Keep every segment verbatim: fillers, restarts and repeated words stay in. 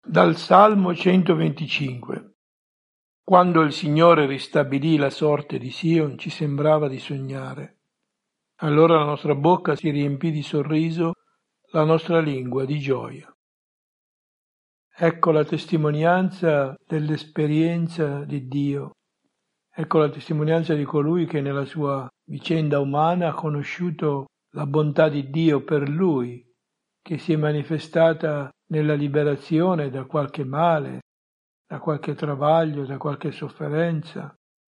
Dal Salmo centoventicinque. Quando il Signore ristabilì la sorte di Sion, ci sembrava di sognare. Allora la nostra bocca si riempì di sorriso, la nostra lingua di gioia. Ecco la testimonianza dell'esperienza di Dio. Ecco la testimonianza di colui che nella sua vicenda umana ha conosciuto la bontà di Dio per lui, che si è manifestata nella liberazione da qualche male, da qualche travaglio, da qualche sofferenza,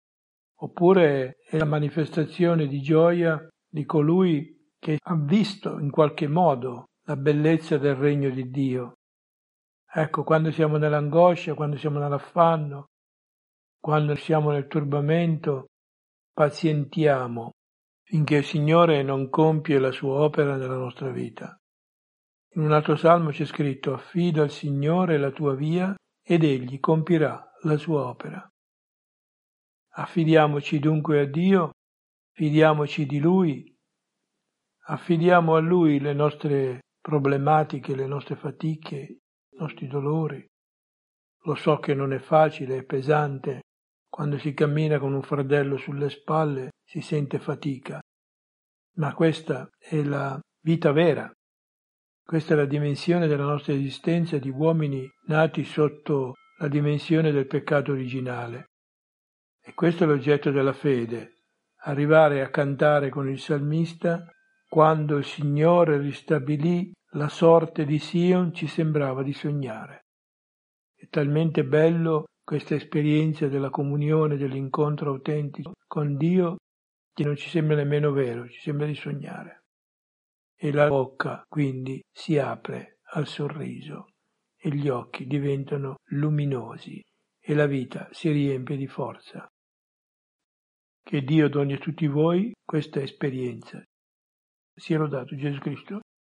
oppure è la manifestazione di gioia di colui che ha visto in qualche modo la bellezza del regno di Dio. Ecco, quando siamo nell'angoscia, quando siamo nell'affanno, quando siamo nel turbamento, pazientiamo finché il Signore non compie la sua opera nella nostra vita. In un altro salmo c'è scritto: affida al Signore la tua via ed Egli compirà la sua opera. Affidiamoci dunque a Dio, fidiamoci di Lui, affidiamo a Lui le nostre problematiche, le nostre fatiche, i nostri dolori. Lo so che non è facile, è pesante, quando si cammina con un fardello sulle spalle si sente fatica, ma questa è la vita vera. Questa è la dimensione della nostra esistenza di uomini nati sotto la dimensione del peccato originale. E questo è l'oggetto della fede, arrivare a cantare con il salmista: quando il Signore ristabilì la sorte di Sion ci sembrava di sognare. È talmente bello questa esperienza della comunione, dell'incontro autentico con Dio, che non ci sembra nemmeno vero, ci sembra di sognare. E la bocca quindi si apre al sorriso e gli occhi diventano luminosi e la vita si riempie di forza. Che Dio doni a tutti voi questa esperienza. Sia lodato Gesù Cristo.